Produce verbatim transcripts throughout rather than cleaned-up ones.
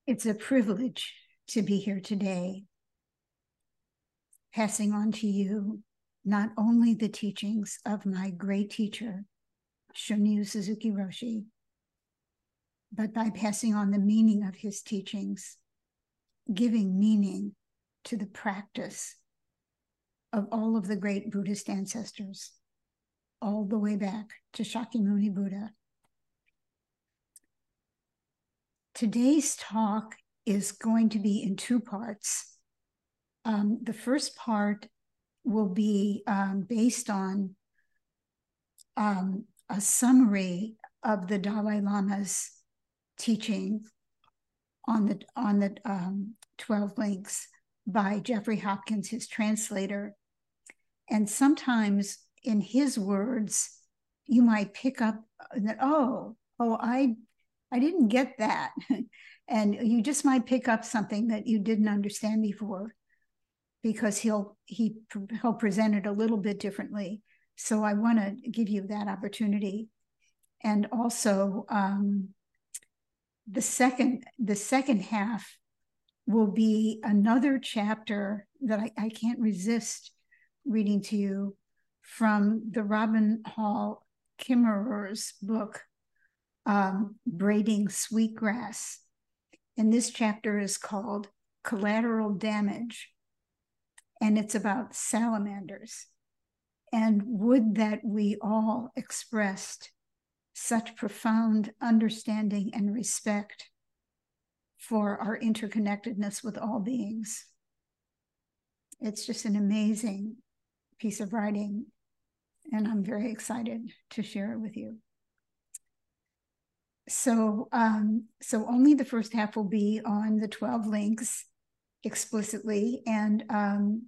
It's a privilege to be here today, passing on to you not only the teachings of my great teacher, Shunryu Suzuki Roshi, but by passing on the meaning of his teachings, giving meaning to the practice of all of the great Buddhist ancestors, all the way back to Shakyamuni Buddha. Today's talk is going to be in two parts. Um, the first part will be um, based on um, a summary of the Dalai Lama's teaching on the, on the um, twelve links by Jeffrey Hopkins, his translator. And sometimes in his words, you might pick up that, oh, oh, I I didn't get that. And you just might pick up something that you didn't understand before, because he'll he he'll present it a little bit differently. So I want to give you that opportunity. And also um, the second the second half will be another chapter that I, I can't resist reading to you from the Robin Hall Kimmerer's book, Um, Braiding Sweetgrass. And this chapter is called Collateral Damage, and it's about salamanders. And would that we all expressed such profound understanding and respect for our interconnectedness with all beings. It's just an amazing piece of writing, and I'm very excited to share it with you. So, um, so only the first half will be on the twelve links explicitly. And um,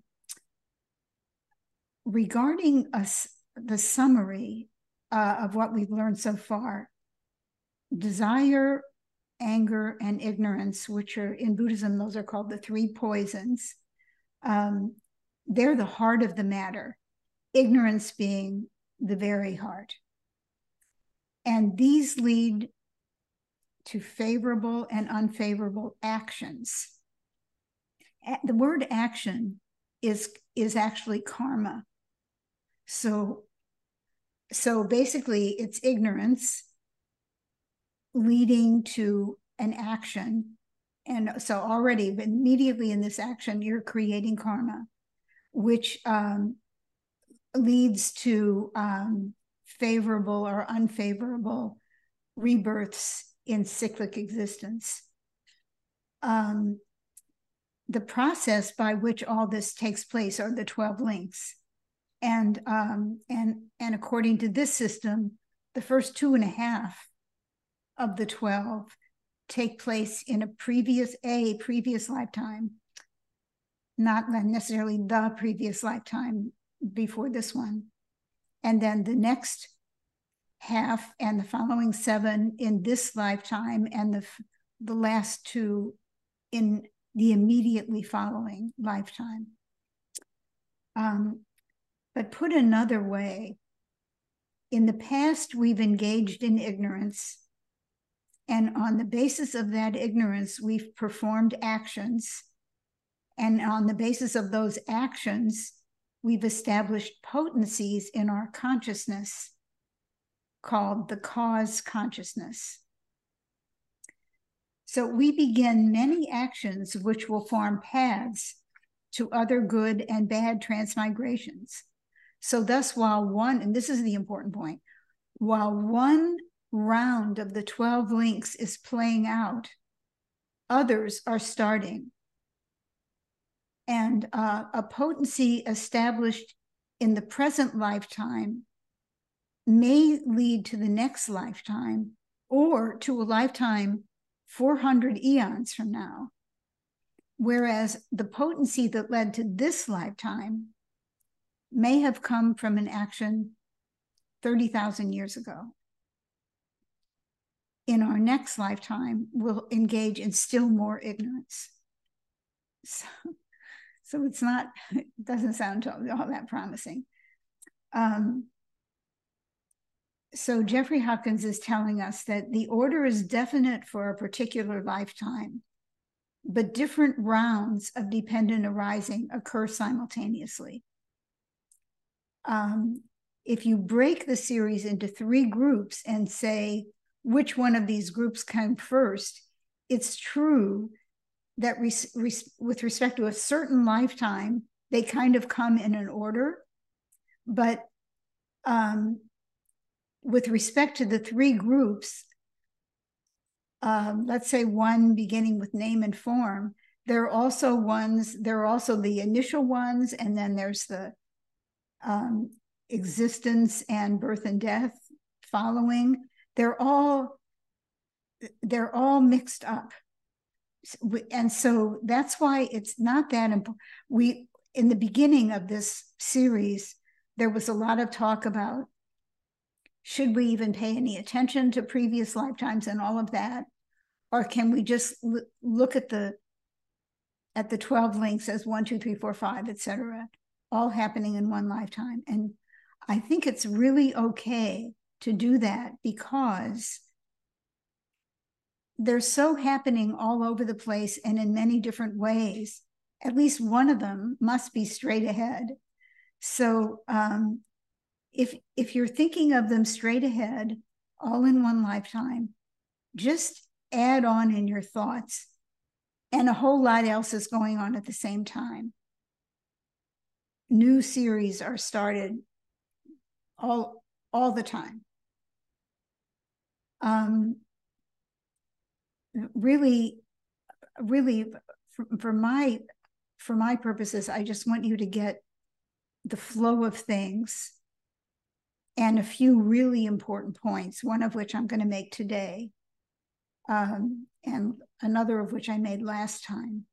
regarding us, the summary uh, of what we've learned so far, desire, anger, and ignorance, which are in Buddhism, those are called the three poisons. Um, they're the heart of the matter, ignorance being the very heart. And these lead to favorable and unfavorable actions. The word action is, is actually karma. So, so basically it's ignorance leading to an action. And so already immediately in this action, you're creating karma, which um, leads to um, favorable or unfavorable rebirths in cyclic existence. Um, the process by which all this takes place are the twelve links. And, um, and, and according to this system, the first two and a half of the twelve take place in a previous, a previous lifetime, not necessarily the previous lifetime before this one. And then the next half and the following seven in this lifetime, and the, the last two in the immediately following lifetime. Um, but put another way, in the past, we've engaged in ignorance, and on the basis of that ignorance, we've performed actions, and on the basis of those actions, we've established potencies in our consciousness called the cause consciousness. So we begin many actions which will form paths to other good and bad transmigrations. So thus, while one, and this is the important point, while one round of the twelve links is playing out, others are starting. And uh, a potency established in the present lifetime may lead to the next lifetime, or to a lifetime four hundred eons from now. Whereas the potency that led to this lifetime may have come from an action thirty thousand years ago. In our next lifetime, we'll engage in still more ignorance. So, so it's not, it doesn't sound all that promising. Um, So Jeffrey Hopkins is telling us that the order is definite for a particular lifetime, but different rounds of dependent arising occur simultaneously. Um, if you break the series into three groups and say which one of these groups came first, it's true that res res with respect to a certain lifetime, they kind of come in an order. But um, with respect to the three groups, um, let's say one beginning with name and form, there are also ones, there are also the initial ones, and then there's the um, existence and birth and death following. They're all, they're all mixed up. And so that's why it's not that important. We, in the beginning of this series, there was a lot of talk about, should we even pay any attention to previous lifetimes and all of that? Or can we just look at the at the twelve links as one, two, three, four, five, et cetera, all happening in one lifetime? And I think it's really okay to do that because they're so happening all over the place and in many different ways. At least one of them must be straight ahead. So um, if, if you're thinking of them straight ahead, all in one lifetime, just add on in your thoughts, and a whole lot else is going on at the same time. New series are started all, all the time. Um, really, really, for, for my for my purposes, I just want you to get the flow of things and a few really important points, one of which I'm going to make today, um, and another of which I made last time.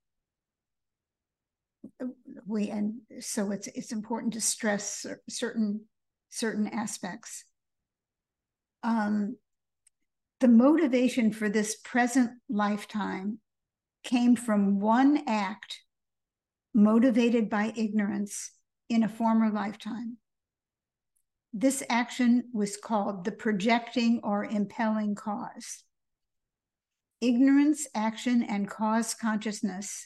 We and so it's it's important to stress certain certain aspects. Um, the motivation for this present lifetime came from one act motivated by ignorance in a former lifetime. This action was called the projecting or impelling cause. Ignorance, action, and cause consciousness,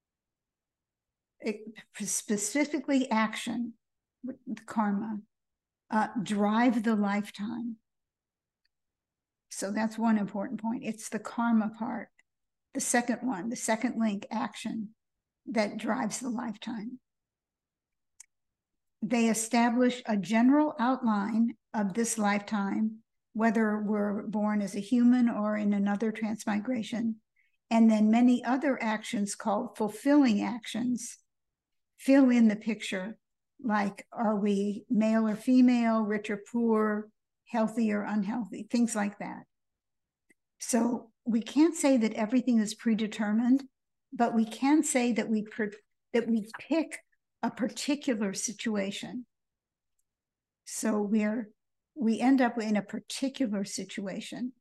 specifically action, karma, uh, drive the lifetime. So that's one important point. It's the karma part. The second one, the second link, action, that drives the lifetime. They establish a general outline of this lifetime, whether we're born as a human or in another transmigration, and then many other actions called fulfilling actions fill in the picture, like are we male or female, rich or poor, healthy or unhealthy, things like that. So we can't say that everything is predetermined, but we can say that we that we pick a particular situation. So we're we end up in a particular situation.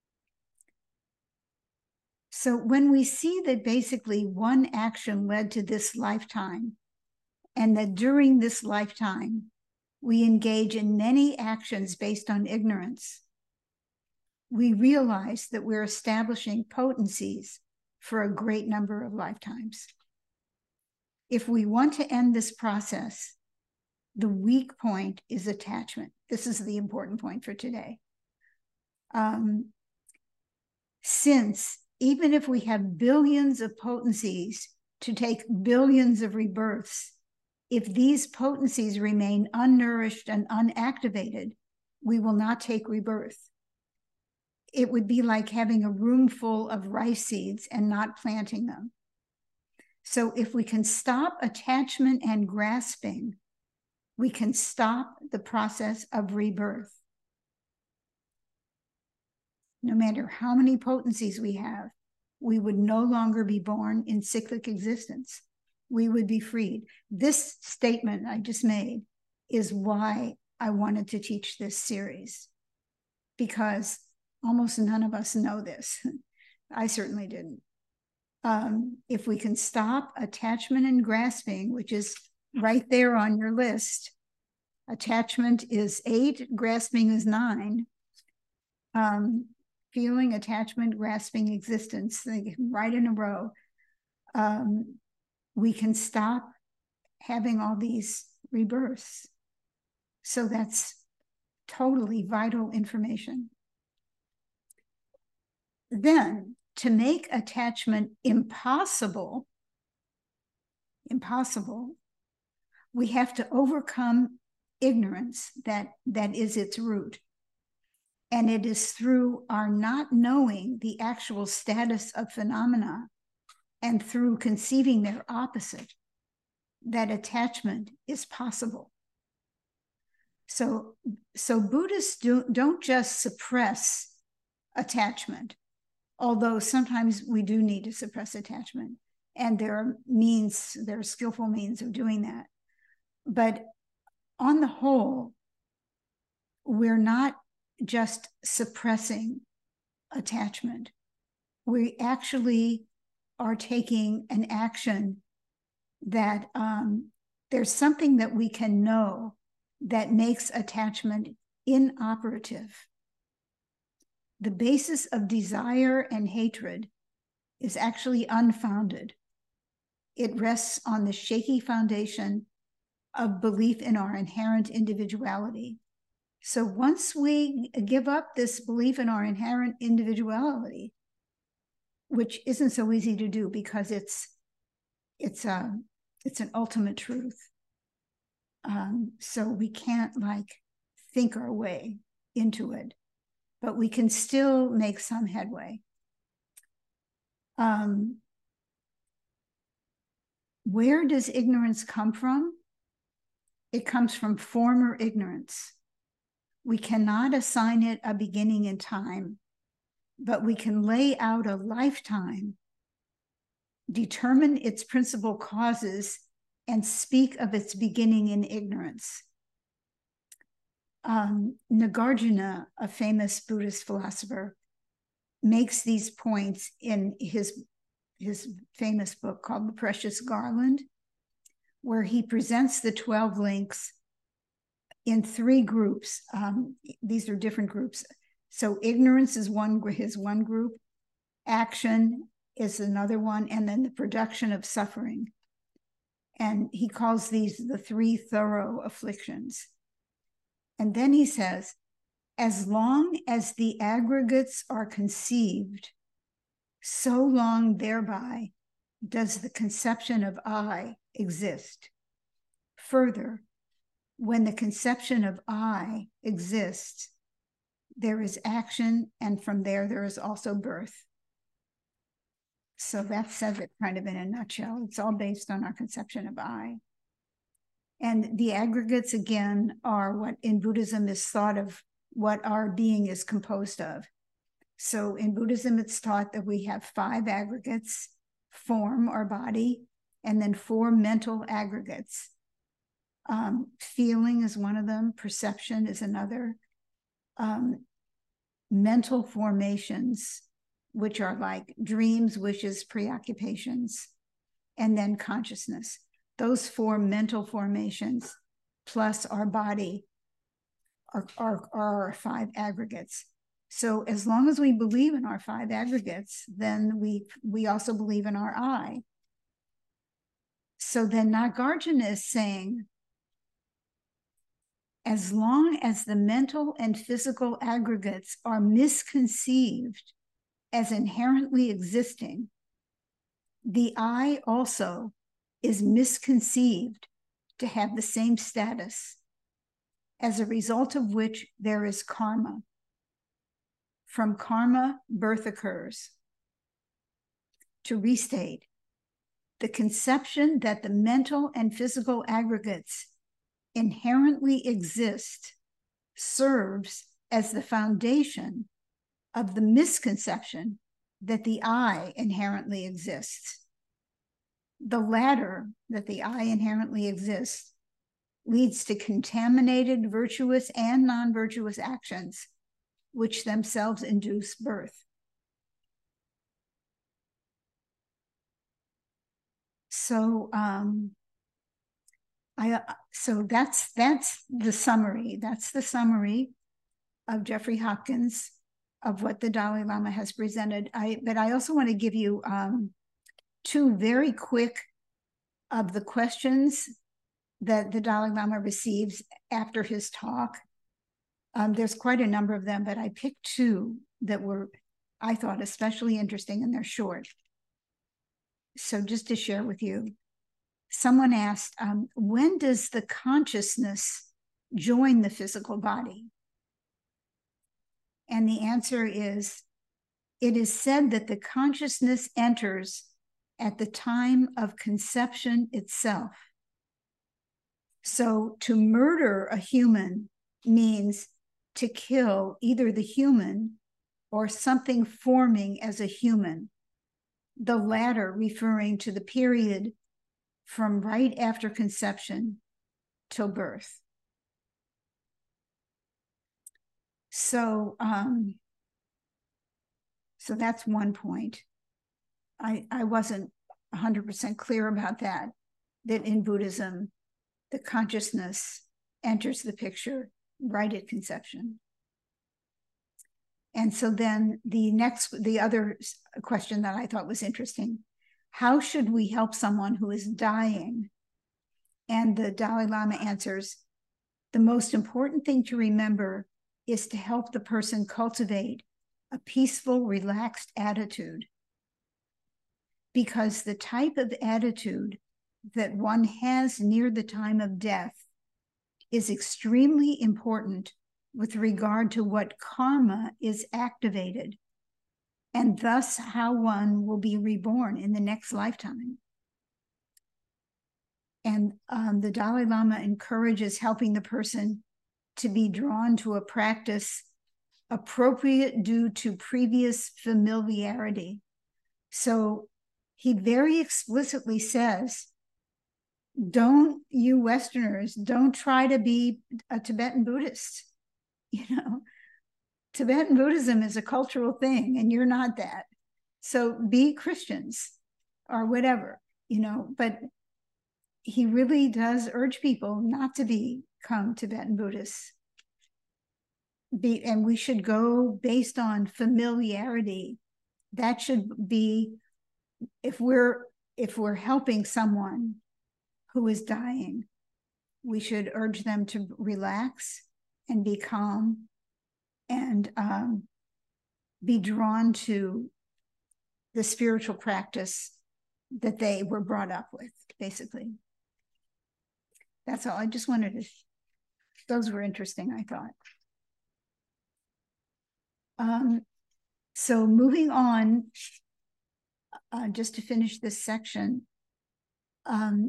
So when we see that basically one action led to this lifetime, and that during this lifetime, we engage in many actions based on ignorance, we realize that we're establishing potencies for a great number of lifetimes. If we want to end this process, the weak point is attachment. This is the important point for today. Um, since even if we have billions of potencies to take billions of rebirths, if these potencies remain unnourished and unactivated, we will not take rebirth. It would be like having a room full of rice seeds and not planting them. So if we can stop attachment and grasping, we can stop the process of rebirth. No matter how many potencies we have, we would no longer be born in cyclic existence. We would be freed. This statement I just made is why I wanted to teach this series, because almost none of us know this. I certainly didn't. Um, if we can stop attachment and grasping, which is right there on your list, attachment is eight, grasping is nine. Um, feeling, attachment, grasping, existence, right in a row. um, we can stop having all these rebirths. So that's totally vital information. Then, to make attachment impossible, impossible, we have to overcome ignorance that, that is its root. And it is through our not knowing the actual status of phenomena and through conceiving their opposite that attachment is possible. So, so Buddhists do, don't just suppress attachment, although sometimes we do need to suppress attachment. And there are means, there are skillful means of doing that. But on the whole, we're not just suppressing attachment. We actually are taking an action that um, there's something that we can know that makes attachment inoperative. The basis of desire and hatred is actually unfounded. It rests on the shaky foundation of belief in our inherent individuality. So once we give up this belief in our inherent individuality, which isn't so easy to do because it's it's a it's an ultimate truth. Um, so we can't like think our way into it, but we can still make some headway. Um, where does ignorance come from? It comes from former ignorance. We cannot assign it a beginning in time, but we can lay out a lifetime, determine its principal causes, and speak of its beginning in ignorance. Um, Nagarjuna, a famous Buddhist philosopher, makes these points in his, his famous book called The Precious Garland, where he presents the twelve links in three groups. Um, these are different groups. So ignorance is one, his one group, action is another one, and then the production of suffering. And he calls these the three thorough afflictions. And then he says, as long as the aggregates are conceived, so long thereby does the conception of I exist. Further, when the conception of I exists, there is action, and from there, there is also birth. So that says it kind of in a nutshell. It's all based on our conception of I. And the aggregates, again, are what in Buddhism is thought of what our being is composed of. So in Buddhism, it's taught that we have five aggregates: form, our body, and then four mental aggregates. Um, feeling is one of them, perception is another. Um, mental formations, which are like dreams, wishes, preoccupations, and then consciousness. Those four mental formations plus our body are, are, are our five aggregates. So as long as we believe in our five aggregates, then we, we also believe in our I. So then Nagarjuna is saying, as long as the mental and physical aggregates are misconceived as inherently existing, the I also is misconceived to have the same status, as a result of which there is karma. From karma, birth occurs. To restate, the conception that the mental and physical aggregates inherently exist serves as the foundation of the misconception that the I inherently exists. The latter, that the I inherently exists, leads to contaminated virtuous and non-virtuous actions, which themselves induce birth. So, um, I, so that's, that's the summary. That's the summary of Jeffrey Hopkins, of what the Dalai Lama has presented. I, but I also want to give you um, two very quick of the questions that the Dalai Lama receives after his talk. Um, there's quite a number of them, but I picked two that were, I thought, especially interesting, and they're short. So just to share with you, someone asked, um, when does the consciousness join the physical body? And the answer is, it is said that the consciousness enters at the time of conception itself. So to murder a human means to kill either the human or something forming as a human, the latter referring to the period from right after conception till birth. So, um, so that's one point. I, I wasn't one hundred percent clear about that, that in Buddhism, the consciousness enters the picture right at conception. And so then the next, the other question that I thought was interesting, how should we help someone who is dying? And the Dalai Lama answers, the most important thing to remember is to help the person cultivate a peaceful, relaxed attitude. Because the type of attitude that one has near the time of death is extremely important with regard to what karma is activated, and thus how one will be reborn in the next lifetime. And um, the Dalai Lama encourages helping the person to be drawn to a practice appropriate due to previous familiarity. So he very explicitly says, don't, you Westerners, don't try to be a Tibetan Buddhist. You know, Tibetan Buddhism is a cultural thing, and you're not that. So be Christians or whatever, you know, but he really does urge people not to become Tibetan Buddhists. Be, and we should go based on familiarity. That should be, if we're if we're helping someone who is dying, we should urge them to relax and be calm and um, be drawn to the spiritual practice that they were brought up with, basically. That's all. I just wanted to, those were interesting, I thought. Um, so moving on, uh, just to finish this section, um,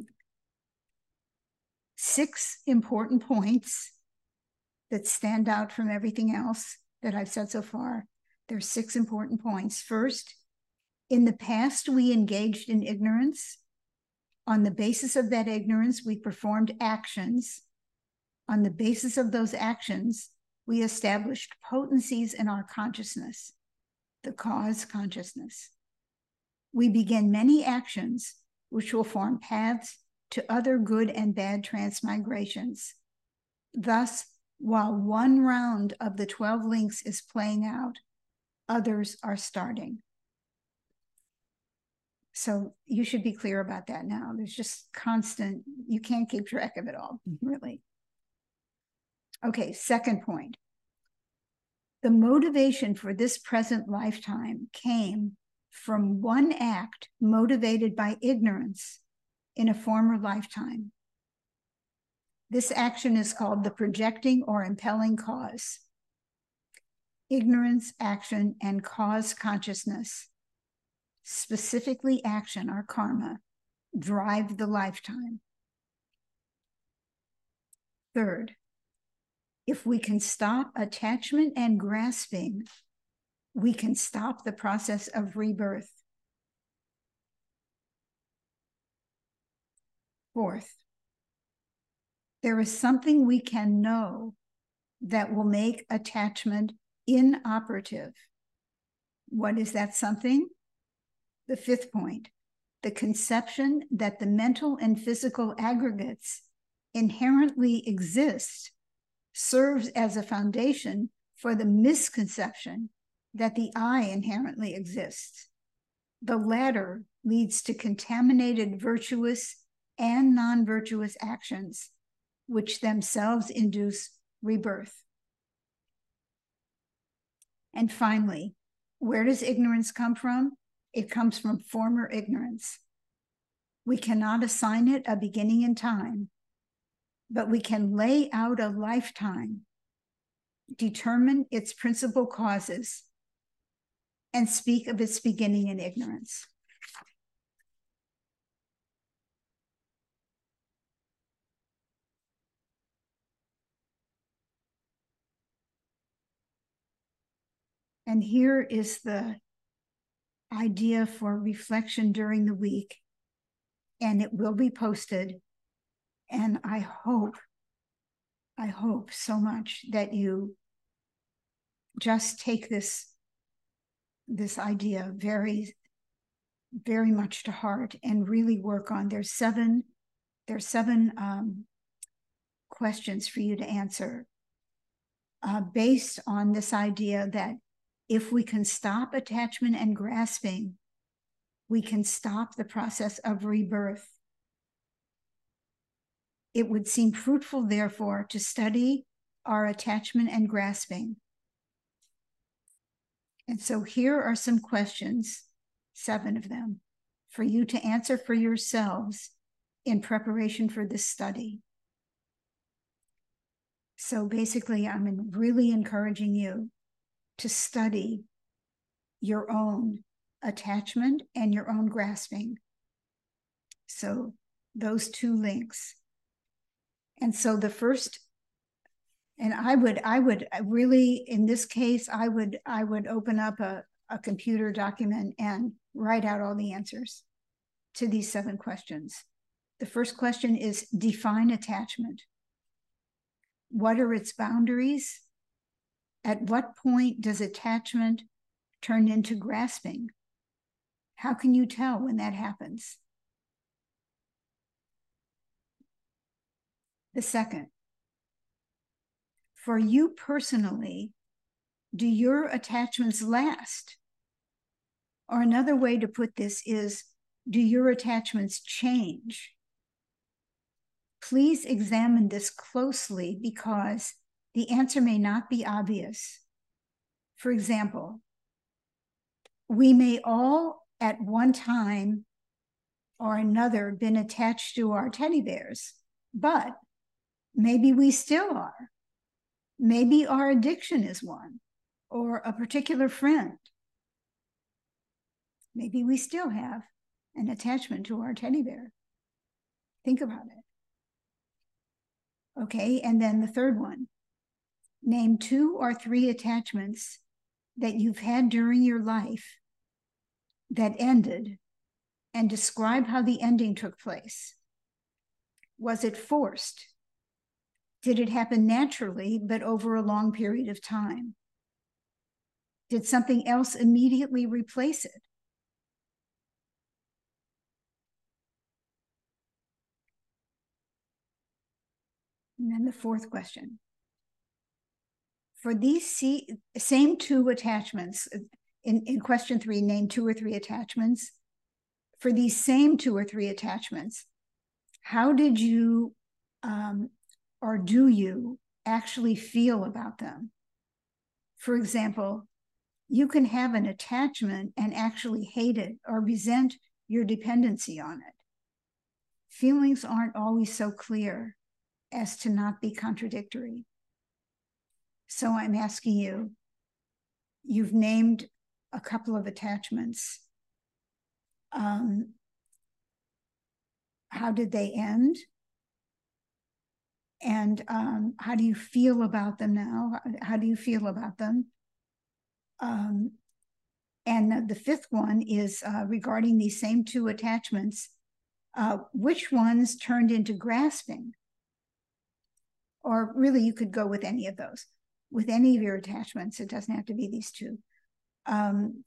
six important points that stand out from everything else that I've said so far. There's six important points. First, in the past, we engaged in ignorance. On the basis of that ignorance, we performed actions. On the basis of those actions, we established potencies in our consciousness, the cause consciousness. We begin many actions which will form paths to other good and bad transmigrations. Thus, while one round of the twelve links is playing out, others are starting. So you should be clear about that now. There's just constant, you can't keep track of it all, really. Okay, second point. The motivation for this present lifetime came from one act motivated by ignorance in a former lifetime. This action is called the projecting or impelling cause. Ignorance, action, and cause consciousness, specifically action or karma, drive the lifetime. Third, if we can stop attachment and grasping, we can stop the process of rebirth. Fourth, there is something we can know that will make attachment inoperative. What is that something? The fifth point, the conception that the mental and physical aggregates inherently exist serves as a foundation for the misconception that the I inherently exists. The latter leads to contaminated virtuous and non-virtuous actions, which themselves induce rebirth. And finally, where does ignorance come from? It comes from former ignorance. We cannot assign it a beginning in time, but we can lay out a lifetime, determine its principal causes, and speak of its beginning in ignorance. And here is the idea for reflection during the week, and it will be posted. And I hope, I hope so much that you just take this, this idea very, very much to heart and really work on. There's seven, there's seven um, questions for you to answer uh, based on this idea that if we can stop attachment and grasping, we can stop the process of rebirth. It would seem fruitful, therefore, to study our attachment and grasping. And so here are some questions, seven of them, for you to answer for yourselves in preparation for this study. So basically, I'm really encouraging you to study your own attachment and your own grasping. So those two links. And so the first, and I would, I would really, in this case, I would, I would open up a, a computer document and write out all the answers to these seven questions. The first question is define attachment. What are its boundaries? At what point does attachment turn into grasping? How can you tell when that happens? The second, for you personally, do your attachments last? Or another way to put this is, do your attachments change? Please examine this closely because the answer may not be obvious. For example, we may all at one time or another been attached to our teddy bears, but maybe we still are. Maybe our addiction is one, or a particular friend. Maybe we still have an attachment to our teddy bear. Think about it. Okay, and then the third one. Name two or three attachments that you've had during your life that ended, and describe how the ending took place. Was it forced? Did it happen naturally, but over a long period of time? Did something else immediately replace it? And then the fourth question. For these same two attachments, in, in question three, name two or three attachments. For these same two or three attachments, how did you um, or do you actually feel about them? For example, you can have an attachment and actually hate it or resent your dependency on it. Feelings aren't always so clear as to not be contradictory. So I'm asking you, you've named a couple of attachments. Um, how did they end? And um, how do you feel about them now? How do you feel about them? Um, and the fifth one is uh, regarding these same two attachments. Uh, which ones turned into grasping? Or really, you could go with any of those. With any of your attachments, it doesn't have to be these two. Um,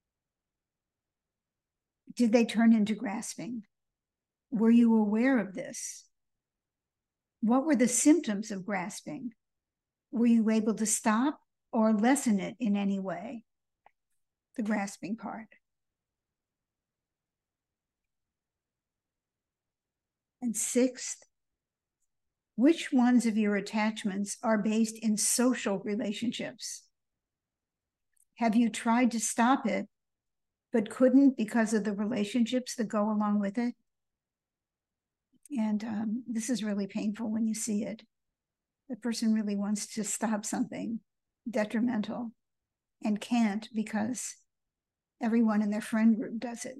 did they turn into grasping? Were you aware of this? What were the symptoms of grasping? Were you able to stop or lessen it in any way? The grasping part. And sixth, which ones of your attachments are based in social relationships? Have you tried to stop it, but couldn't because of the relationships that go along with it? And um, this is really painful when you see it. The person really wants to stop something detrimental and can't because everyone in their friend group does it.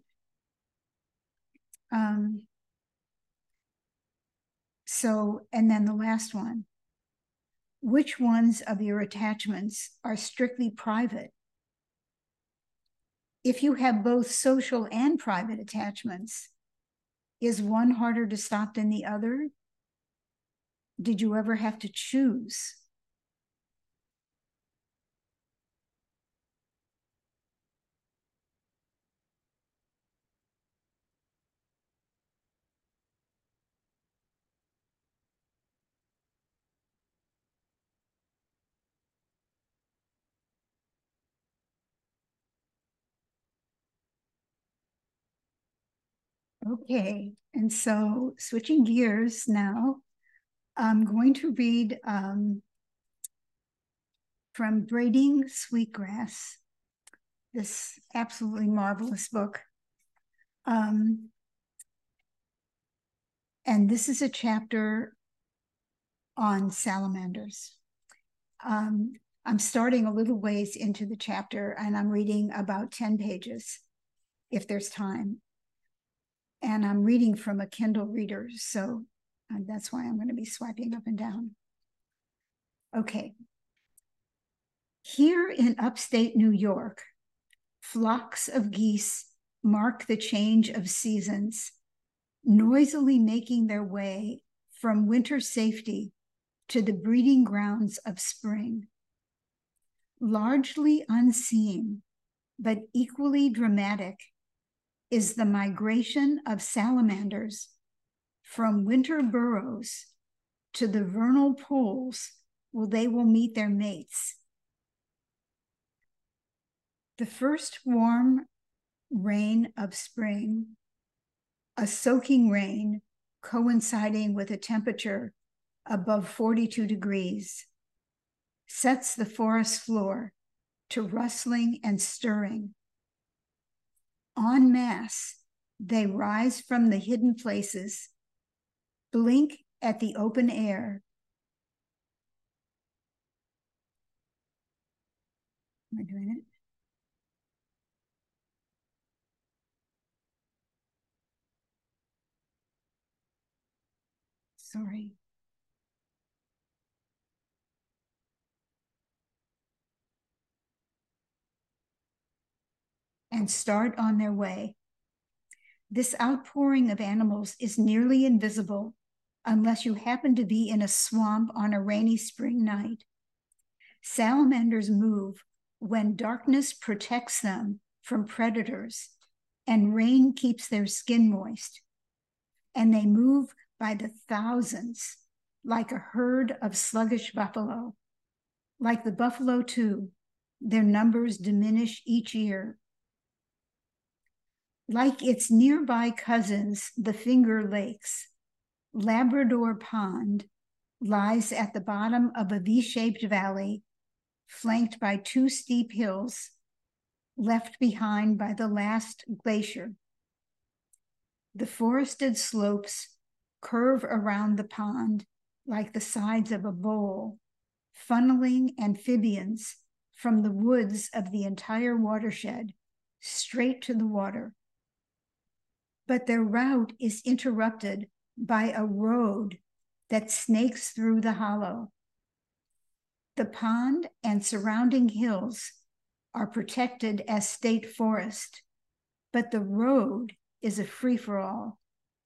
Um, so, and then the last one, which ones of your attachments are strictly private? If you have both social and private attachments, is one harder to stop than the other? Did you ever have to choose? Okay, and so switching gears now, I'm going to read um, from Braiding Sweetgrass, this absolutely marvelous book. Um, and this is a chapter on salamanders. Um, I'm starting a little ways into the chapter and I'm reading about ten pages, if there's time. And I'm reading from a Kindle reader, so uh, that's why I'm going to be swiping up and down. Okay. Here in upstate New York, flocks of geese mark the change of seasons, noisily making their way from winter safety to the breeding grounds of spring. Largely unseen, but equally dramatic, is the migration of salamanders from winter burrows to the vernal pools where they will meet their mates. The first warm rain of spring, a soaking rain coinciding with a temperature above forty-two degrees, sets the forest floor to rustling and stirring. En masse, they rise from the hidden places, blink at the open air. Am I doing it? Sorry. And start on their way. This outpouring of animals is nearly invisible unless you happen to be in a swamp on a rainy spring night. Salamanders move when darkness protects them from predators and rain keeps their skin moist. And they move by the thousands like a herd of sluggish buffalo. Like the buffalo too, their numbers diminish each year. Like its nearby cousins, the Finger Lakes, Labrador Pond lies at the bottom of a V-shaped valley flanked by two steep hills left behind by the last glacier. The forested slopes curve around the pond like the sides of a bowl, funneling amphibians from the woods of the entire watershed straight to the water. But their route is interrupted by a road that snakes through the hollow. The pond and surrounding hills are protected as state forest, but the road is a free-for-all.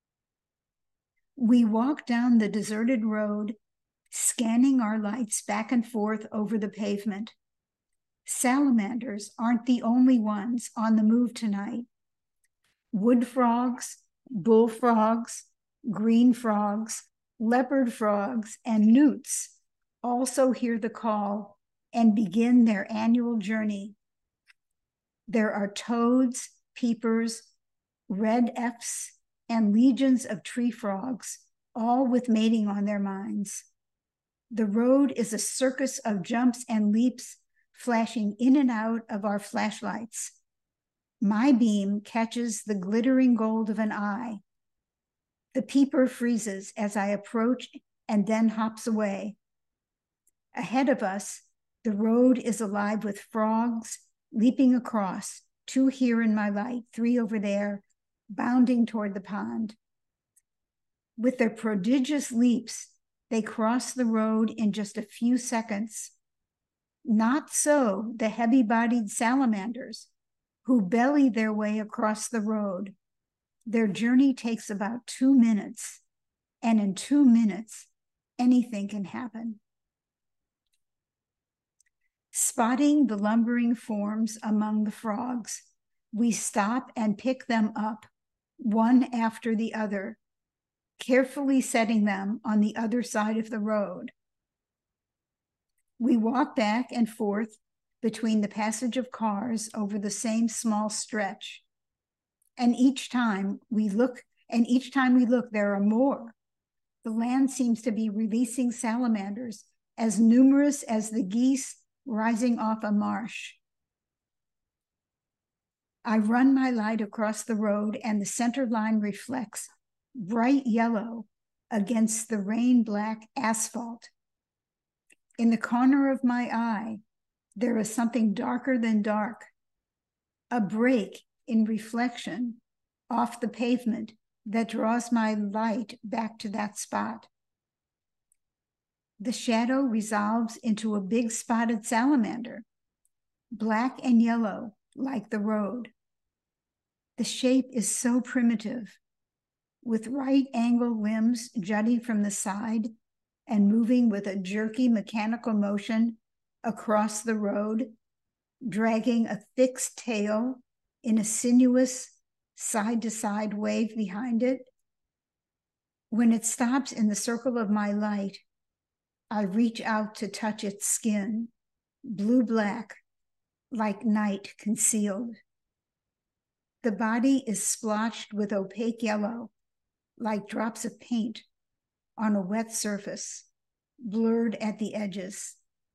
We walk down the deserted road, scanning our lights back and forth over the pavement. Salamanders aren't the only ones on the move tonight. Wood frogs, bullfrogs, green frogs, leopard frogs, and newts also hear the call and begin their annual journey. There are toads, peepers, red efts, and legions of tree frogs, all with mating on their minds. The road is a circus of jumps and leaps, flashing in and out of our flashlights. My beam catches the glittering gold of an eye. The peeper freezes as I approach and then hops away. Ahead of us, the road is alive with frogs leaping across, two here in my light, three over there, bounding toward the pond. With their prodigious leaps, they cross the road in just a few seconds. Not so the heavy-bodied salamanders, who belly their way across the road. Their journey takes about two minutes, and in two minutes, anything can happen. Spotting the lumbering forms among the frogs, we stop and pick them up, one after the other, carefully setting them on the other side of the road. We walk back and forth between the passage of cars over the same small stretch. And each time we look, and each time we look, there are more. The land seems to be releasing salamanders as numerous as the geese rising off a marsh. I run my light across the road and the center line reflects bright yellow against the rain-black asphalt. In the corner of my eye, there is something darker than dark, a break in reflection off the pavement that draws my light back to that spot. The shadow resolves into a big spotted salamander, black and yellow like the road. The shape is so primitive, with right angle limbs jutting from the side and moving with a jerky mechanical motion across the road, dragging a fixed tail in a sinuous side-to-side wave behind it. When it stops in the circle of my light, I reach out to touch its skin, blue-black, like night concealed. The body is splotched with opaque yellow, like drops of paint on a wet surface, blurred at the edges.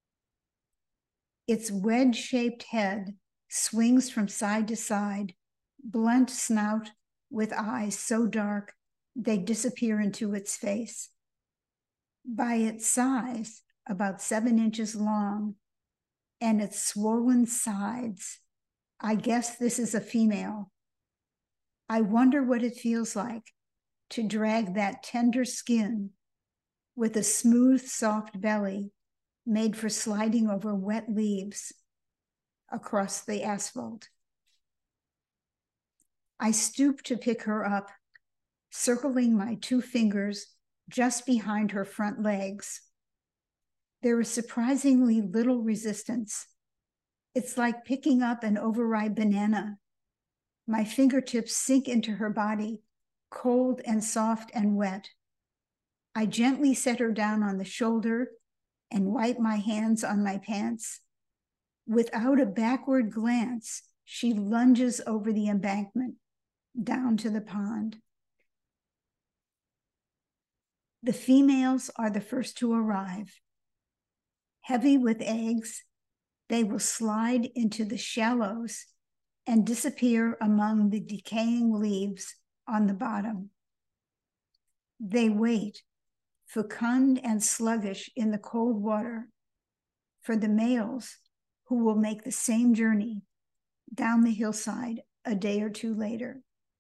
Its wedge-shaped head swings from side to side, blunt snout with eyes so dark they disappear into its face. By its size, about seven inches long, and its swollen sides, I guess this is a female. I wonder what it feels like to drag that tender skin with a smooth, soft belly made for sliding over wet leaves across the asphalt. I stoop to pick her up, circling my two fingers just behind her front legs. There is surprisingly little resistance. It's like picking up an overripe banana. My fingertips sink into her body, cold and soft and wet. I gently set her down on the shoulder and wipe my hands on my pants. Without a backward glance, she lunges over the embankment, down to the pond. The females are the first to arrive. Heavy with eggs, they will slide into the shallows and disappear among the decaying leaves on the bottom. They wait, fecund and sluggish in the cold water, for the males who will make the same journey down the hillside a day or two later.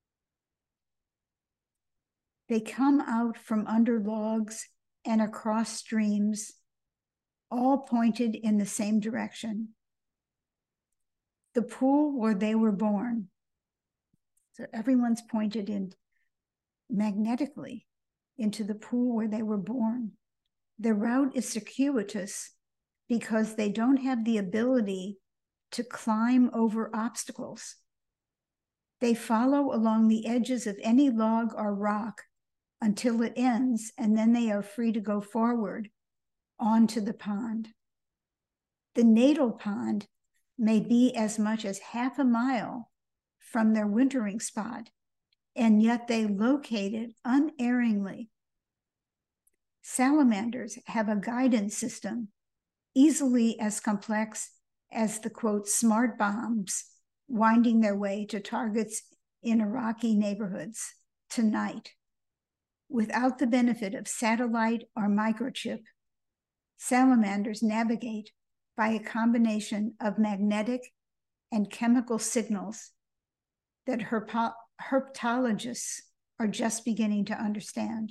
They come out from under logs and across streams, all pointed in the same direction. The pool where they were born. So everyone's pointed in magnetically into the pool where they were born. Their route is circuitous because they don't have the ability to climb over obstacles. They follow along the edges of any log or rock until it ends, and then they are free to go forward onto the pond. The natal pond may be as much as half a mile from their wintering spot, and yet they locate it unerringly. Salamanders have a guidance system easily as complex as the, quote, smart bombs winding their way to targets in Iraqi neighborhoods tonight. Without the benefit of satellite or microchip, salamanders navigate by a combination of magnetic and chemical signals that herpo- herpetologists are just beginning to understand.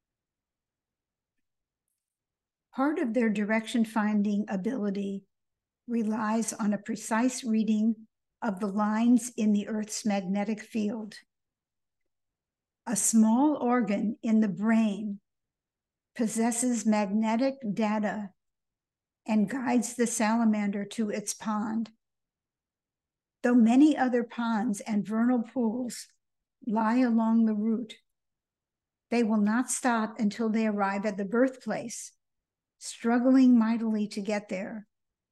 Part of their direction-finding ability relies on a precise reading of the lines in the Earth's magnetic field. A small organ in the brain possesses magnetic data and guides the salamander to its pond. Though many other ponds and vernal pools lie along the route, they will not stop until they arrive at the birthplace, struggling mightily to get there.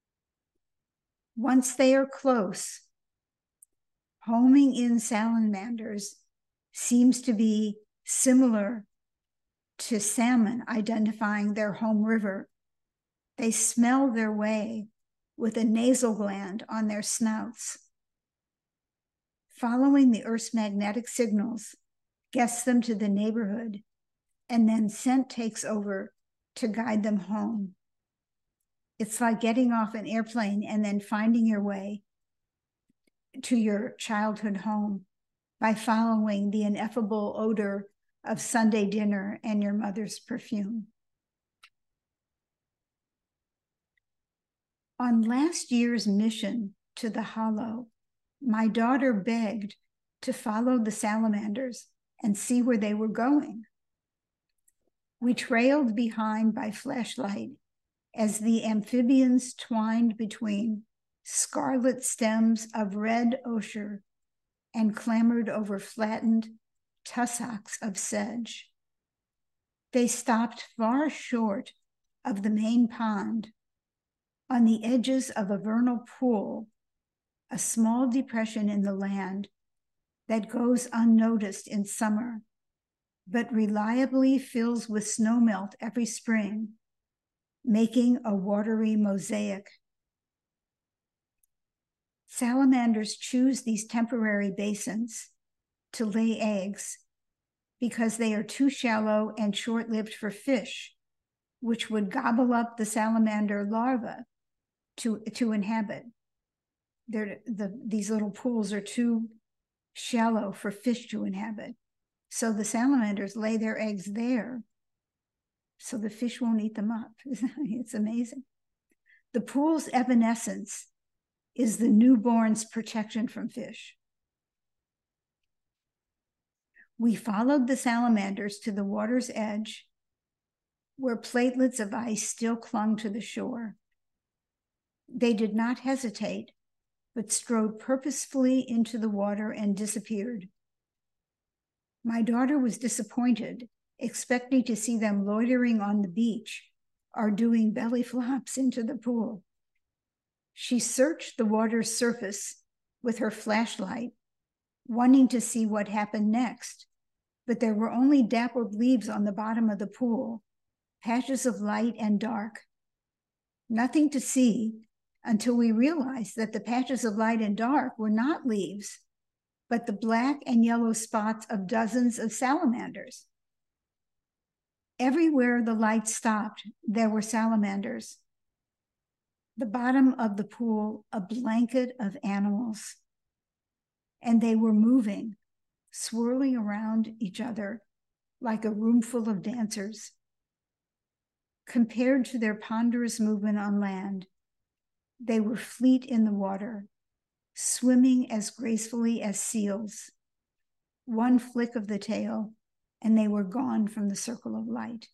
Once they are close, homing in salamanders seems to be similar to salmon identifying their home river. They smell their way with a nasal gland on their snouts. Following the Earth's magnetic signals gets them to the neighborhood, and then scent takes over to guide them home. It's like getting off an airplane and then finding your way to your childhood home by following the ineffable odor of Sunday dinner and your mother's perfume. On last year's mission to the Hollow, my daughter begged to follow the salamanders and see where they were going. We trailed behind by flashlight as the amphibians twined between scarlet stems of red osier and clambered over flattened tussocks of sedge. They stopped far short of the main pond, on the edges of a vernal pool, a small depression in the land that goes unnoticed in summer, but reliably fills with snowmelt every spring, making a watery mosaic. Salamanders choose these temporary basins to lay eggs because they are too shallow and short-lived for fish, which would gobble up the salamander larva to, to inhabit. They're, the, these little pools are too shallow for fish to inhabit. So the salamanders lay their eggs there so the fish won't eat them up. It's amazing. The pool's evanescence is the newborn's protection from fish. We followed the salamanders to the water's edge, where platelets of ice still clung to the shore. They did not hesitate, but strode purposefully into the water and disappeared. My daughter was disappointed, expecting to see them loitering on the beach or doing belly flops into the pool. She searched the water's surface with her flashlight, wanting to see what happened next, but there were only dappled leaves on the bottom of the pool, patches of light and dark. Nothing to see until we realized that the patches of light and dark were not leaves, but the black and yellow spots of dozens of salamanders. Everywhere the light stopped, there were salamanders. The bottom of the pool, a blanket of animals. And they were moving, swirling around each other like a room full of dancers. Compared to their ponderous movement on land, they were fleet in the water, swimming as gracefully as seals. One flick of the tail, and they were gone from the circle of light.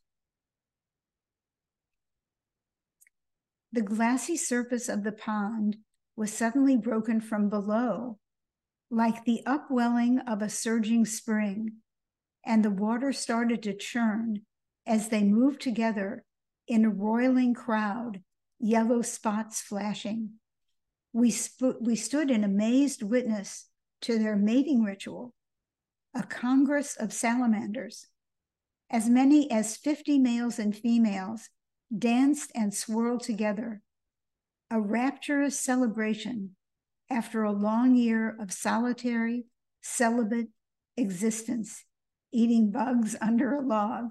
The glassy surface of the pond was suddenly broken from below, like the upwelling of a surging spring, and the water started to churn as they moved together in a roiling crowd, yellow spots flashing. We, we stood in amazed witness to their mating ritual, a congress of salamanders. As many as fifty males and females danced and swirled together, a rapturous celebration after a long year of solitary, celibate existence, eating bugs under a log.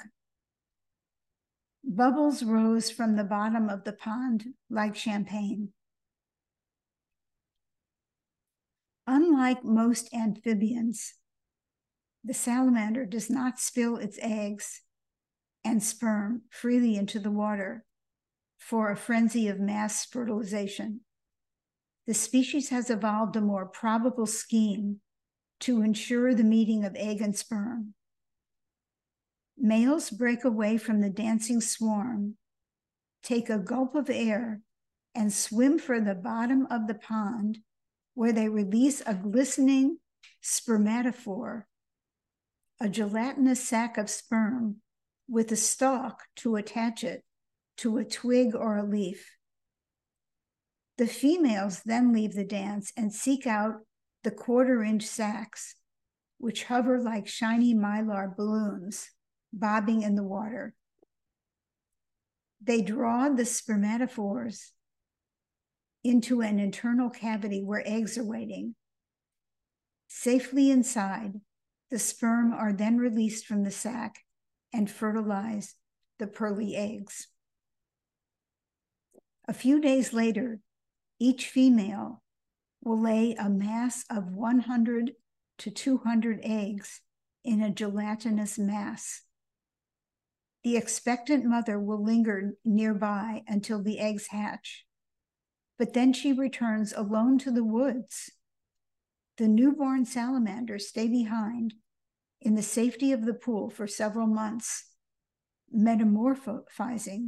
Bubbles rose from the bottom of the pond like champagne. Unlike most amphibians, the salamander does not spill its eggs and sperm freely into the water for a frenzy of mass fertilization. The species has evolved a more probable scheme to ensure the meeting of egg and sperm. Males break away from the dancing swarm, take a gulp of air, and swim for the bottom of the pond, where they release a glistening spermatophore, a gelatinous sac of sperm with a stalk to attach it to a twig or a leaf. The females then leave the dance and seek out the quarter-inch sacs, which hover like shiny mylar balloons, bobbing in the water. They draw the spermatophores into an internal cavity where eggs are waiting. Safely inside, the sperm are then released from the sac and fertilize the pearly eggs. A few days later, each female will lay a mass of one hundred to two hundred eggs in a gelatinous mass. The expectant mother will linger nearby until the eggs hatch, but then she returns alone to the woods. The newborn salamanders stay behind in the safety of the pool for several months, metamorphizing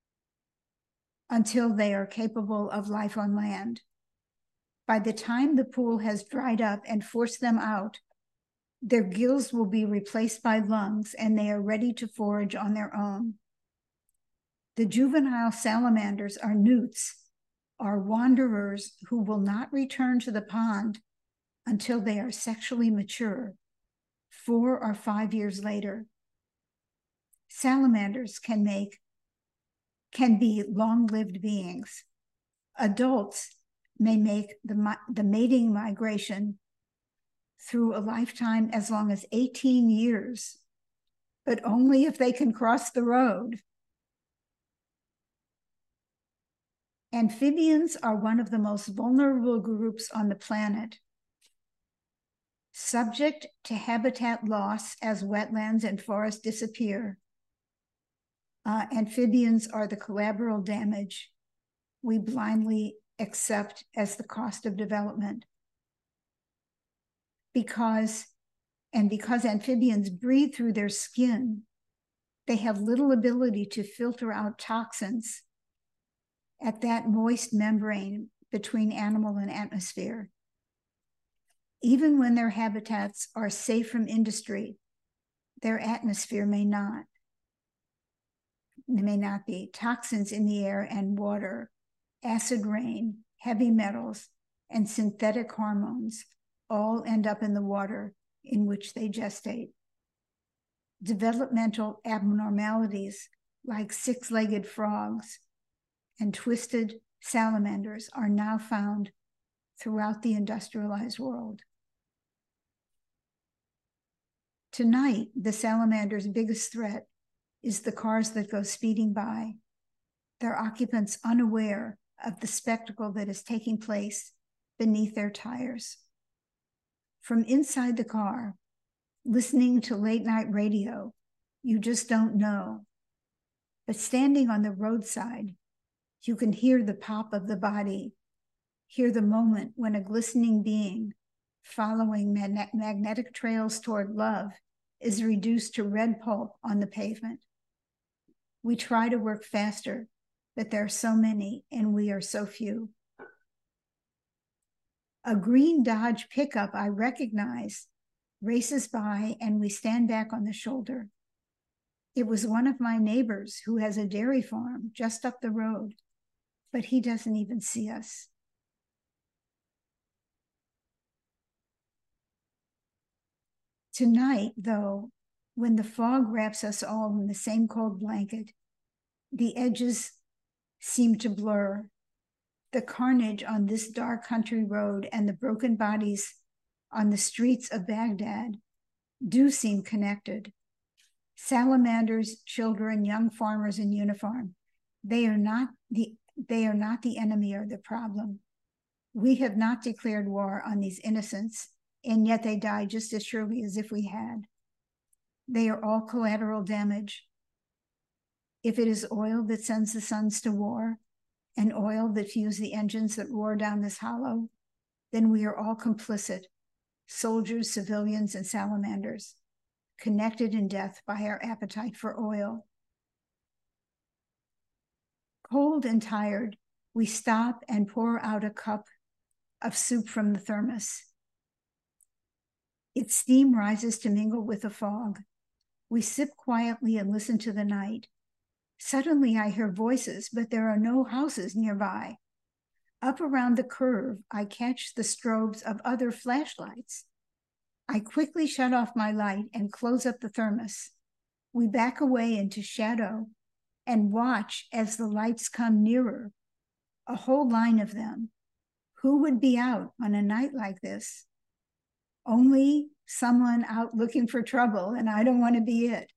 until they are capable of life on land. By the time the pool has dried up and forced them out, their gills will be replaced by lungs and they are ready to forage on their own. The juvenile salamanders are newts, are wanderers who will not return to the pond until they are sexually mature, four or five years later. Salamanders can make, can be long-lived beings. Adults may make the, the mating migration through a lifetime as long as eighteen years, but only if they can cross the road. Amphibians are one of the most vulnerable groups on the planet. Subject to habitat loss as wetlands and forests disappear, uh, amphibians are the collateral damage we blindly accept as the cost of development. Because, and because amphibians breathe through their skin, they have little ability to filter out toxins at that moist membrane between animal and atmosphere. Even when their habitats are safe from industry, their atmosphere may not. They may not be. Toxins in the air and water, acid rain, heavy metals, and synthetic hormones all end up in the water in which they gestate. Developmental abnormalities like six-legged frogs and twisted salamanders are now found throughout the industrialized world. Tonight, the salamander's biggest threat is the cars that go speeding by, their occupants unaware of the spectacle that is taking place beneath their tires. From inside the car, listening to late night radio, you just don't know. But standing on the roadside, you can hear the pop of the body, hear the moment when a glistening being following mag- magnetic trails toward love is reduced to red pulp on the pavement. We try to work faster, but there are so many and we are so few. A green Dodge pickup I recognize races by and we stand back on the shoulder. It was one of my neighbors who has a dairy farm just up the road, but he doesn't even see us. Tonight, though, when the fog wraps us all in the same cold blanket, the edges seem to blur. The carnage on this dark country road and the broken bodies on the streets of Baghdad do seem connected. Salamanders, children, young farmers in uniform, they are not the, they are not the enemy or the problem. We have not declared war on these innocents, and yet they die just as surely as if we had. They are all collateral damage. If it is oil that sends the sons to war, and oil that fuels the engines that roar down this hollow, then we are all complicit, soldiers, civilians, and salamanders, connected in death by our appetite for oil. Cold and tired, we stop and pour out a cup of soup from the thermos. Its steam rises to mingle with the fog. We sip quietly and listen to the night. Suddenly I hear voices, but there are no houses nearby. Up around the curve, I catch the strobes of other flashlights. I quickly shut off my light and close up the thermos. We back away into shadow and watch as the lights come nearer, a whole line of them. Who would be out on a night like this? Only someone out looking for trouble, and I don't want to be it.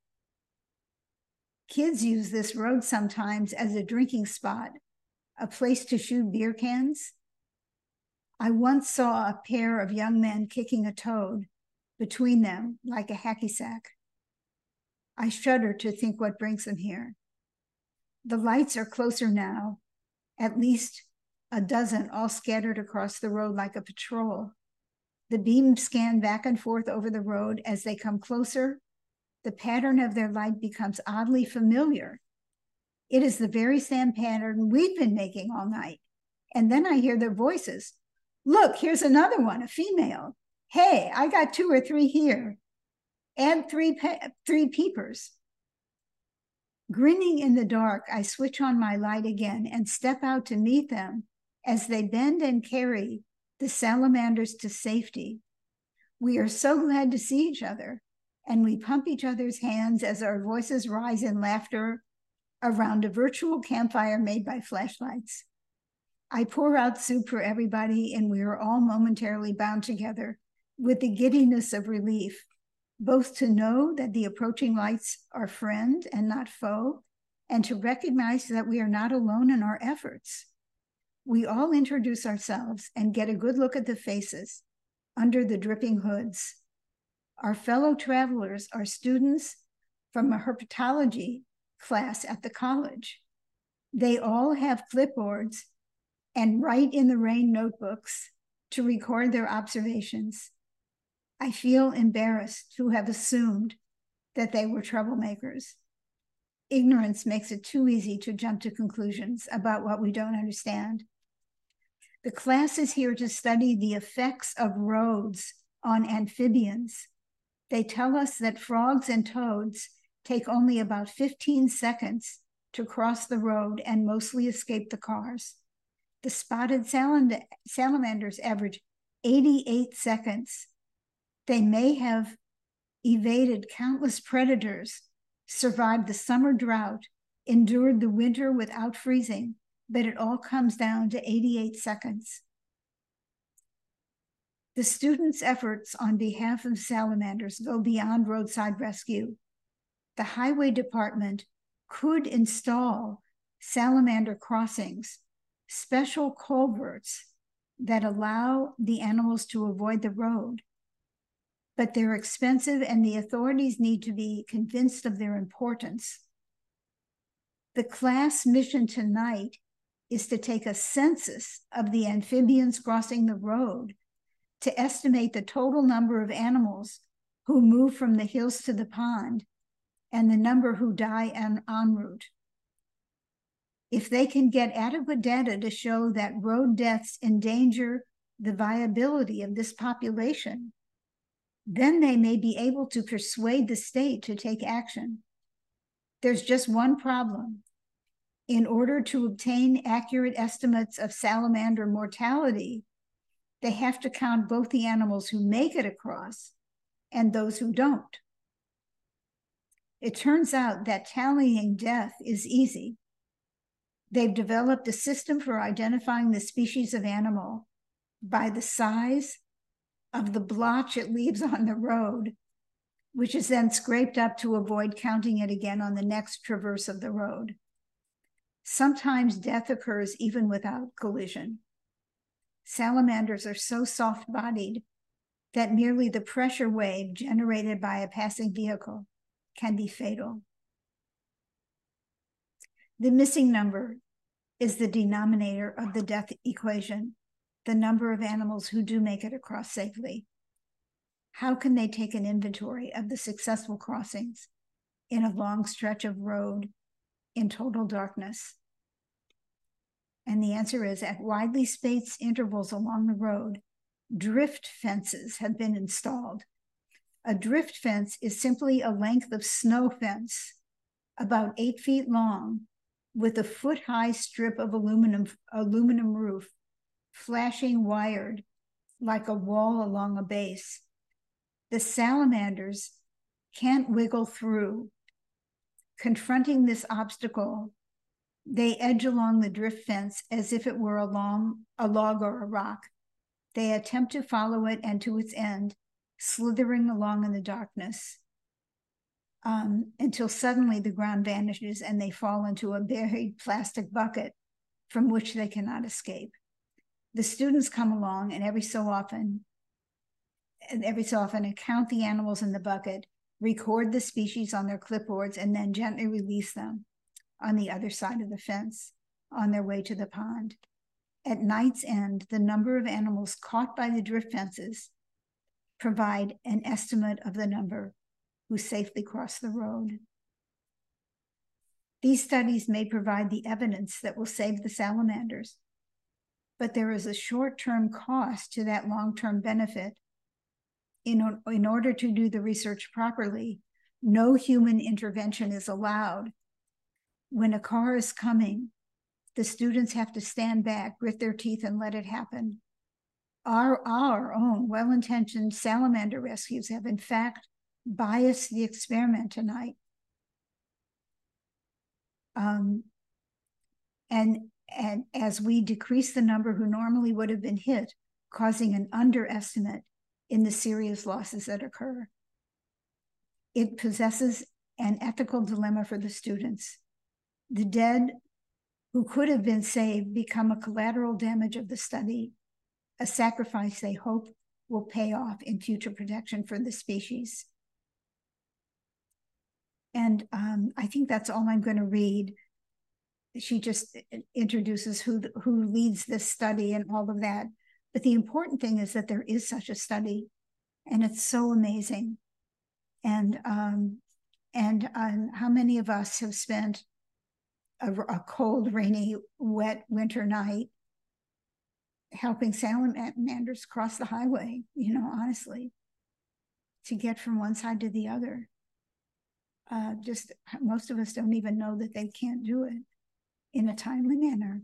Kids use this road sometimes as a drinking spot, a place to shoot beer cans. I once saw a pair of young men kicking a toad between them like a hacky sack. I shudder to think what brings them here. The lights are closer now, at least a dozen all scattered across the road like a patrol. The beams scan back and forth over the road. As they come closer, the pattern of their light becomes oddly familiar. It is the very same pattern we've been making all night. And then I hear their voices. Look, here's another one, a female. Hey, I got two or three here. Add three, three peepers. Grinning in the dark, I switch on my light again and step out to meet them as they bend and carry the salamanders to safety. We are so glad to see each other, and we pump each other's hands as our voices rise in laughter around a virtual campfire made by flashlights. I pour out soup for everybody, and we are all momentarily bound together with the giddiness of relief, both to know that the approaching lights are friend and not foe, and to recognize that we are not alone in our efforts. We all introduce ourselves and get a good look at the faces under the dripping hoods. Our fellow travelers are students from a herpetology class at the college. They all have clipboards and write in the rain notebooks to record their observations. I feel embarrassed to have assumed that they were troublemakers. Ignorance makes it too easy to jump to conclusions about what we don't understand. The class is here to study the effects of roads on amphibians. They tell us that frogs and toads take only about fifteen seconds to cross the road and mostly escape the cars. The spotted salam- salamanders average eighty-eight seconds. They may have evaded countless predators, survived the summer drought, endured the winter without freezing, but it all comes down to eighty-eight seconds. The students' efforts on behalf of salamanders go beyond roadside rescue. The highway department could install salamander crossings, special culverts that allow the animals to avoid the road. But they're expensive, and the authorities need to be convinced of their importance. The class mission tonight is to take a census of the amphibians crossing the road to estimate the total number of animals who move from the hills to the pond and the number who die en, en route. If they can get adequate data to show that road deaths endanger the viability of this population, then they may be able to persuade the state to take action. There's just one problem. In order to obtain accurate estimates of salamander mortality, they have to count both the animals who make it across and those who don't. It turns out that tallying death is easy. They've developed a system for identifying the species of animal by the size of the blotch it leaves on the road, which is then scraped up to avoid counting it again on the next traverse of the road. Sometimes death occurs even without collision. Salamanders are so soft-bodied that merely the pressure wave generated by a passing vehicle can be fatal. The missing number is the denominator of the death equation, the number of animals who do make it across safely. How can they take an inventory of the successful crossings in a long stretch of road in total darkness? And the answer is, at widely spaced intervals along the road, drift fences have been installed. A drift fence is simply a length of snow fence, about eight feet long, with a foot-high strip of aluminum, aluminum roof, flashing wired like a wall along a base. The salamanders can't wiggle through. Confronting this obstacle, they edge along the drift fence as if it were a, long, a log or a rock. They attempt to follow it and to its end, slithering along in the darkness um, until suddenly the ground vanishes and they fall into a buried plastic bucket from which they cannot escape. The students come along and every so often, and every so often count the animals in the bucket, record the species on their clipboards, and then gently release them on the other side of the fence on their way to the pond. At night's end, the number of animals caught by the drift fences provide an estimate of the number who safely cross the road. These studies may provide the evidence that will save the salamanders, but there is a short-term cost to that long-term benefit. In, in order to do the research properly, no human intervention is allowed. When a car is coming, the students have to stand back, grit their teeth, and let it happen. Our, our own well-intentioned salamander rescues have, in fact, biased the experiment tonight. Um, and, and as we decrease the number who normally would have been hit, causing an underestimate in the serious losses that occur. It possesses an ethical dilemma for the students. The dead who could have been saved become a collateral damage of the study, a sacrifice they hope will pay off in future protection for the species. And um, I think that's all I'm going to read. She just introduces who, who leads this study and all of that. But the important thing is that there is such a study, and it's so amazing. And um, and um, how many of us have spent a, a cold, rainy, wet winter night helping salamanders cross the highway, you know, honestly, to get from one side to the other. Uh, just most of us don't even know that they can't do it in a timely manner.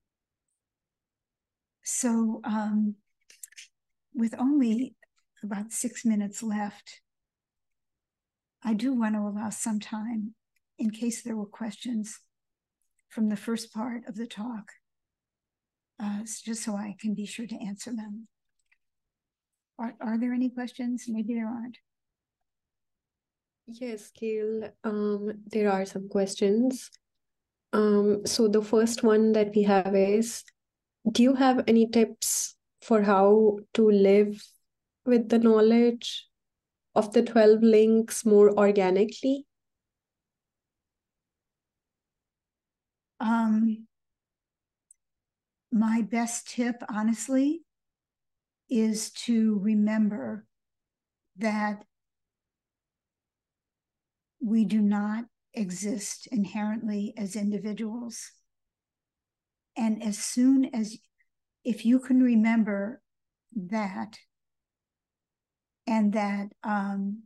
So um, with only about six minutes left, I do want to allow some time in case there were questions from the first part of the talk, uh, just so I can be sure to answer them. Are, are there any questions? Maybe there aren't. Yes, Gail, um, there are some questions. Um, so the first one that we have is, do you have any tips for how to live with the knowledge of the twelve links more organically? Um, my best tip, honestly, is to remember that we do not exist inherently as individuals. And as soon as, if you can remember that, and that um,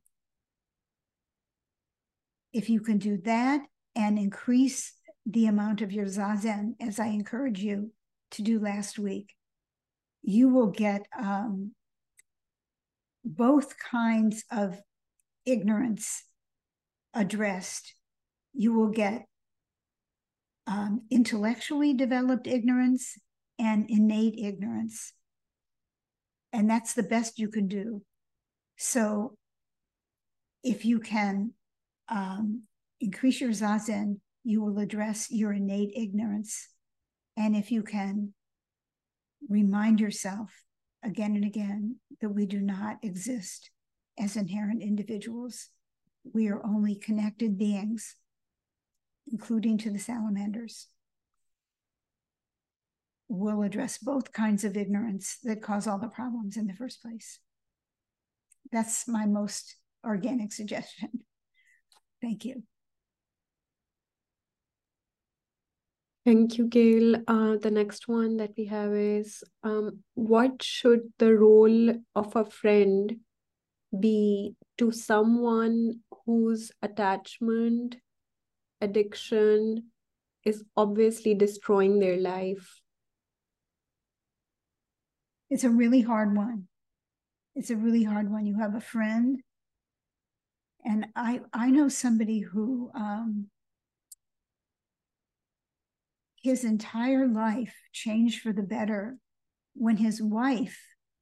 if you can do that and increase the amount of your zazen, as I encourage you to do last week, you will get um, both kinds of ignorance addressed, you will get um, intellectually developed ignorance and innate ignorance. And that's the best you can do. So if you can um, increase your zazen, you will address your innate ignorance. And if you can remind yourself again and again that we do not exist as inherent individuals, we are only connected beings, including to the salamanders, will address both kinds of ignorance that cause all the problems in the first place. That's my most organic suggestion. Thank you. Thank you, Gail. Uh, the next one that we have is, um, what should the role of a friend be to someone whose attachment, addiction is obviously destroying their life? It's a really hard one. It's a really hard one. You have a friend, and I, I know somebody who um, his entire life changed for the better when his wife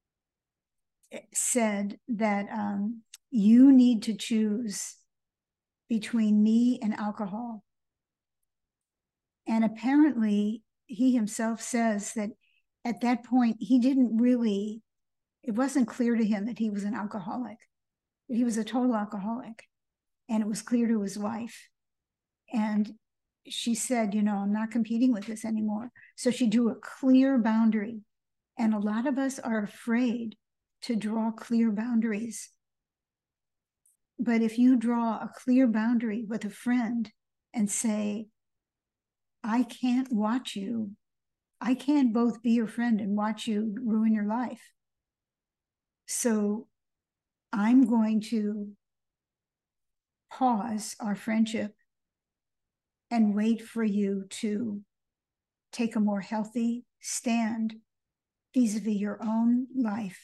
said that um, you need to choose between me and alcohol. And apparently he himself says that at that point, he didn't really, it wasn't clear to him that he was an alcoholic, that he was a total alcoholic. And it was clear to his wife. And she said, you know, I'm not competing with this anymore. So she drew a clear boundary. And a lot of us are afraid to draw clear boundaries. But if you draw a clear boundary with a friend and say, I can't watch you, I can't both be your friend and watch you ruin your life. So I'm going to pause our friendship and wait for you to take a more healthy stand vis-a-vis your own life.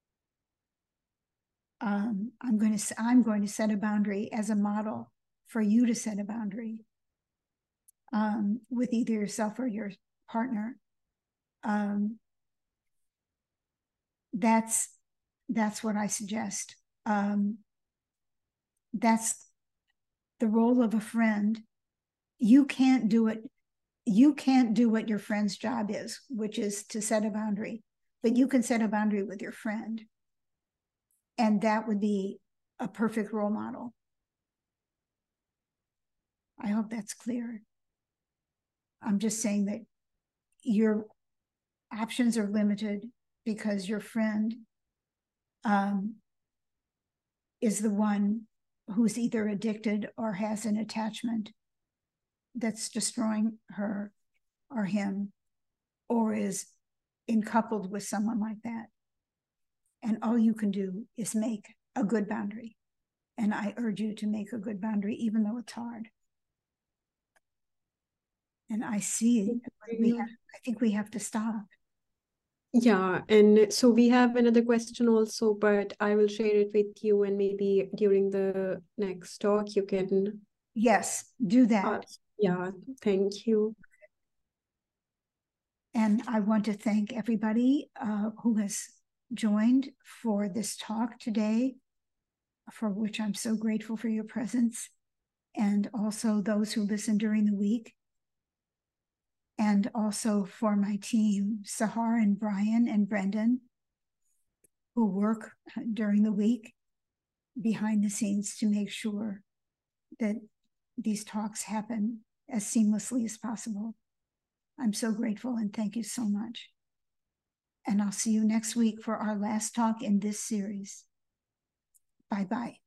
Um, I'm going to I'm going to set a boundary as a model for you to set a boundary um, with either yourself or your partner. Um, that's that's what I suggest. Um, that's the role of a friend. You can't do it. You can't do what your friend's job is, which is to set a boundary, but you can set a boundary with your friend. And that would be a perfect role model. I hope that's clear. I'm just saying that your options are limited because your friend um, is the one who's either addicted or has an attachment that's destroying her or him, or is encoupled with someone like that. And all you can do is make a good boundary. And I urge you to make a good boundary, even though it's hard. And I see, we have, I think we have to stop. Yeah, and so we have another question also, but I will share it with you, and maybe during the next talk you can. Yes, do that. Uh, yeah, thank you. And I want to thank everybody uh, who has joined for this talk today, for which I'm so grateful for your presence, and also those who listen during the week. And also for my team, Sahar and Brian and Brendan, who work during the week behind the scenes to make sure that these talks happen as seamlessly as possible. I'm so grateful and thank you so much. And I'll see you next week for our last talk in this series. Bye-bye.